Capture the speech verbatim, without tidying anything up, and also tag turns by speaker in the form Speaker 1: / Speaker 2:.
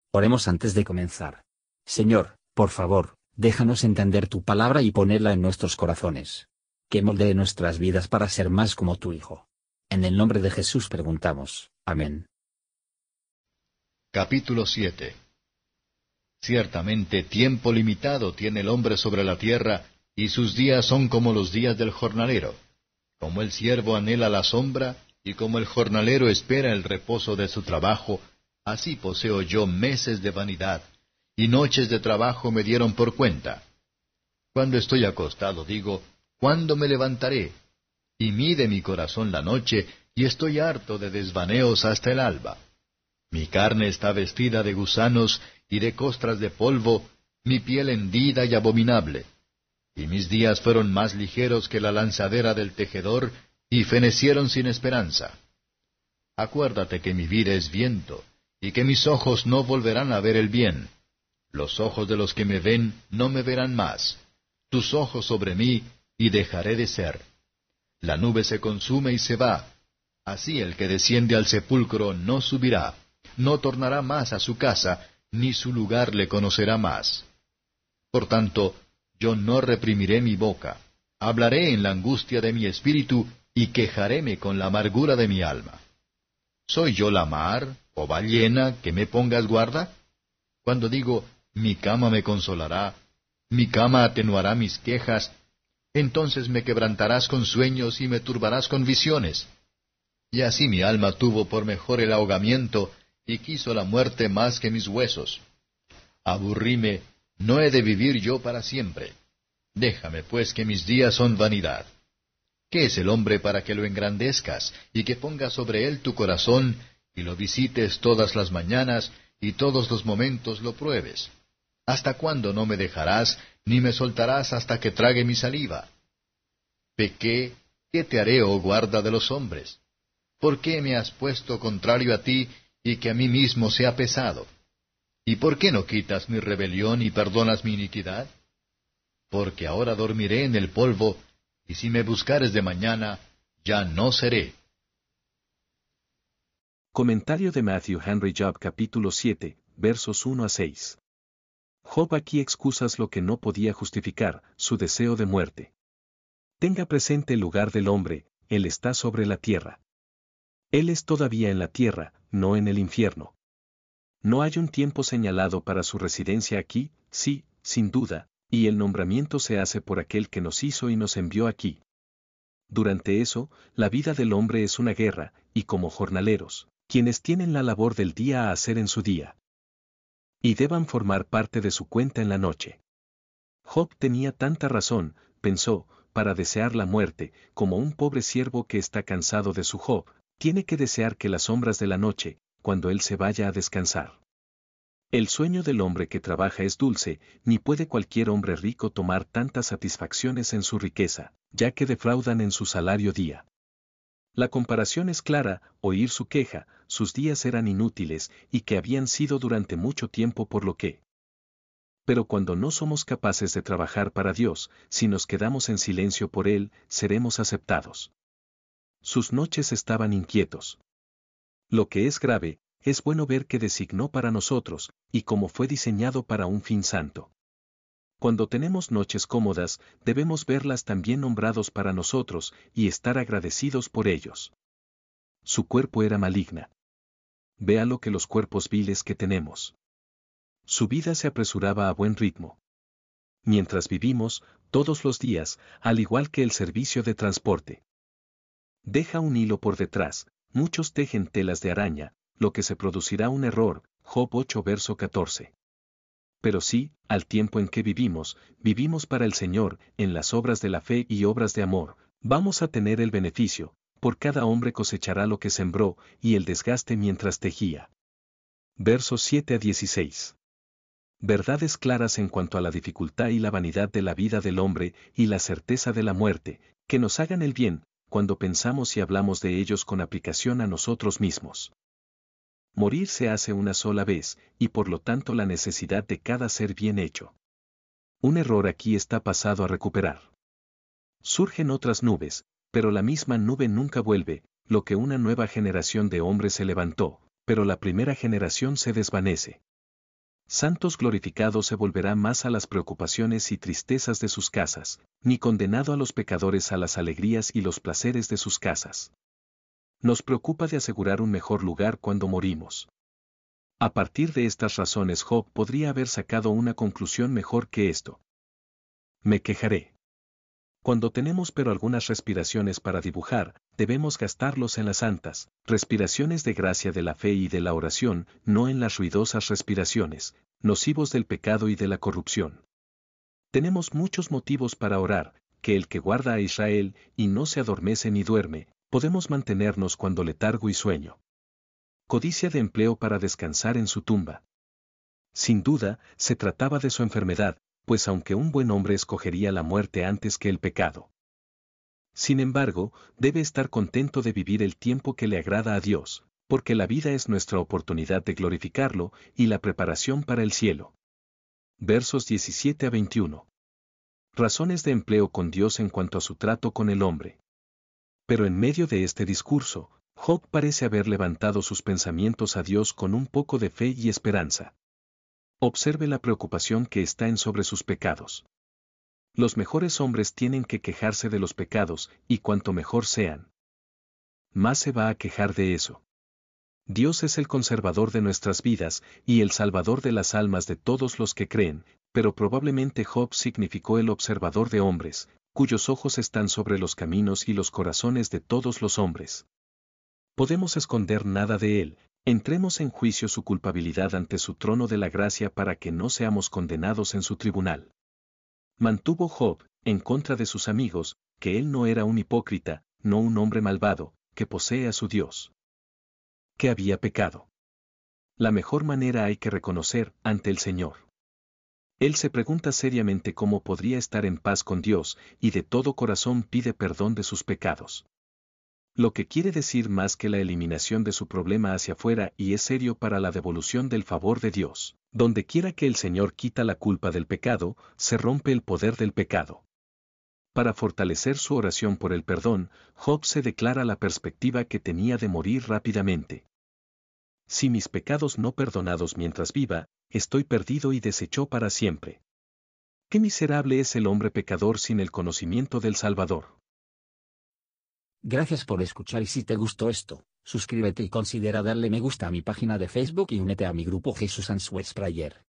Speaker 1: Oremos antes de comenzar. Señor, por favor, déjanos entender tu palabra y ponerla en nuestros corazones. Que moldee nuestras vidas para ser más como tu Hijo. En el nombre de Jesús preguntamos. Amén.
Speaker 2: Capítulo siete. Ciertamente tiempo limitado tiene el hombre sobre la tierra, y sus días son como los días del jornalero. Como el siervo anhela la sombra, y como el jornalero espera el reposo de su trabajo, así poseo yo meses de vanidad, y noches de trabajo me dieron por cuenta. Cuando estoy acostado digo, ¿cuándo me levantaré? Y mide mi corazón la noche, y estoy harto de desvaneos hasta el alba. Mi carne está vestida de gusanos y de costras de polvo, mi piel hendida y abominable. Y mis días fueron más ligeros que la lanzadera del tejedor, y fenecieron sin esperanza. Acuérdate que mi vida es viento, y que mis ojos no volverán a ver el bien. Los ojos de los que me ven no me verán más. Tus ojos sobre mí, y dejaré de ser. La nube se consume y se va. Así el que desciende al sepulcro no subirá, no tornará más a su casa, ni su lugar le conocerá más. Por tanto, yo no reprimiré mi boca. Hablaré en la angustia de mi espíritu, y quejaréme con la amargura de mi alma. ¿Soy yo la mar, o ballena, que me pongas guarda? Cuando digo, mi cama me consolará, mi cama atenuará mis quejas, entonces me quebrantarás con sueños y me turbarás con visiones. Y así mi alma tuvo por mejor el ahogamiento, y quiso la muerte más que mis huesos. Aburríme, no he de vivir yo para siempre. Déjame pues que mis días son vanidad. ¿Qué es el hombre para que lo engrandezcas, y que pongas sobre él tu corazón, y lo visites todas las mañanas, y todos los momentos lo pruebes? ¿Hasta cuándo no me dejarás, ni me soltarás hasta que trague mi saliva? Pequé, ¿qué te haré, oh guarda de los hombres? ¿Por qué me has puesto contrario a ti, y que a mí mismo sea pesado? ¿Y por qué no quitas mi rebelión y perdonas mi iniquidad? Porque ahora dormiré en el polvo, y si me buscares de mañana, ya no seré.
Speaker 3: Comentario de Matthew Henry Job capítulo siete, versos uno a seis. Job aquí excusas lo que no podía justificar, su deseo de muerte. Tenga presente el lugar del hombre, él está sobre la tierra. Él es todavía en la tierra, no en el infierno. No hay un tiempo señalado para su residencia aquí, sí, sin duda, y el nombramiento se hace por aquel que nos hizo y nos envió aquí. Durante eso, la vida del hombre es una guerra, y como jornaleros, quienes tienen la labor del día a hacer en su día. Y deban formar parte de su cuenta en la noche. Job tenía tanta razón, pensó, para desear la muerte, como un pobre siervo que está cansado de su Job, tiene que desear que las sombras de la noche, cuando él se vaya a descansar. El sueño del hombre que trabaja es dulce, ni puede cualquier hombre rico tomar tantas satisfacciones en su riqueza, ya que defraudan en su salario día. La comparación es clara, oír su queja, sus días eran inútiles y que habían sido durante mucho tiempo por lo que. Pero cuando no somos capaces de trabajar para Dios, si nos quedamos en silencio por Él, seremos aceptados. Sus noches estaban inquietos. Lo que es grave, es bueno ver que designó para nosotros, y como fue diseñado para un fin santo. Cuando tenemos noches cómodas, debemos verlas también nombrados para nosotros, y estar agradecidos por ellos. Su cuerpo era maligna. Vea lo que los cuerpos viles que tenemos. Su vida se apresuraba a buen ritmo. Mientras vivimos, todos los días, al igual que el servicio de transporte. Deja un hilo por detrás, muchos tejen telas de araña, lo que se producirá un error, Job ocho verso catorce. Pero sí, al tiempo en que vivimos, vivimos para el Señor, en las obras de la fe y obras de amor, vamos a tener el beneficio, por cada hombre cosechará lo que sembró, y el desgaste mientras tejía. Versos siete a dieciséis. Verdades claras en cuanto a la dificultad y la vanidad de la vida del hombre, y la certeza de la muerte, que nos hagan el bien, cuando pensamos y hablamos de ellos con aplicación a nosotros mismos. Morir se hace una sola vez, y por lo tanto la necesidad de cada ser bien hecho. Un error aquí está pasado a recuperar. Surgen otras nubes, pero la misma nube nunca vuelve, lo que una nueva generación de hombres se levantó, pero la primera generación se desvanece. Santos glorificado se volverá más a las preocupaciones y tristezas de sus casas, ni condenado a los pecadores a las alegrías y los placeres de sus casas. Nos preocupa de asegurar un mejor lugar cuando morimos. A partir de estas razones Job podría haber sacado una conclusión mejor que esto. Me quejaré. Cuando tenemos pero algunas respiraciones para dibujar, debemos gastarlos en las santas, respiraciones de gracia de la fe y de la oración, no en las ruidosas respiraciones, nocivos del pecado y de la corrupción. Tenemos muchos motivos para orar, que el que guarda a Israel, y no se adormece ni duerme, podemos mantenernos cuando letargo y sueño. Codicia de empleo para descansar en su tumba. Sin duda, se trataba de su enfermedad, pues aunque un buen hombre escogería la muerte antes que el pecado. Sin embargo, debe estar contento de vivir el tiempo que le agrada a Dios, porque la vida es nuestra oportunidad de glorificarlo y la preparación para el cielo. Versos diecisiete a veintiuno. Razones de empleo con Dios en cuanto a su trato con el hombre. Pero en medio de este discurso, Job parece haber levantado sus pensamientos a Dios con un poco de fe y esperanza. Observe la preocupación que está en sobre sus pecados. Los mejores hombres tienen que quejarse de los pecados, y cuanto mejor sean, más se va a quejar de eso. Dios es el conservador de nuestras vidas, y el salvador de las almas de todos los que creen, pero probablemente Job significó el observador de hombres, cuyos ojos están sobre los caminos y los corazones de todos los hombres. Podemos esconder nada de él. Entremos en juicio su culpabilidad ante su trono de la gracia para que no seamos condenados en su tribunal. Mantuvo Job, en contra de sus amigos, que él no era un hipócrita, no un hombre malvado, que posee a su Dios. Que había pecado. La mejor manera hay que reconocer ante el Señor. Él se pregunta seriamente cómo podría estar en paz con Dios, y de todo corazón pide perdón de sus pecados. Lo que quiere decir más que la eliminación de su problema hacia afuera y es serio para la devolución del favor de Dios. Donde quiera que el Señor quita la culpa del pecado, se rompe el poder del pecado. Para fortalecer su oración por el perdón, Job se declara la perspectiva que tenía de morir rápidamente. Si mis pecados no perdonados mientras viva, estoy perdido y deshecho para siempre. Qué miserable es el hombre pecador sin el conocimiento del Salvador.
Speaker 1: Gracias por escuchar y si te gustó esto, suscríbete y considera darle me gusta a mi página de Facebook y únete a mi grupo Jesús Answers Prayer.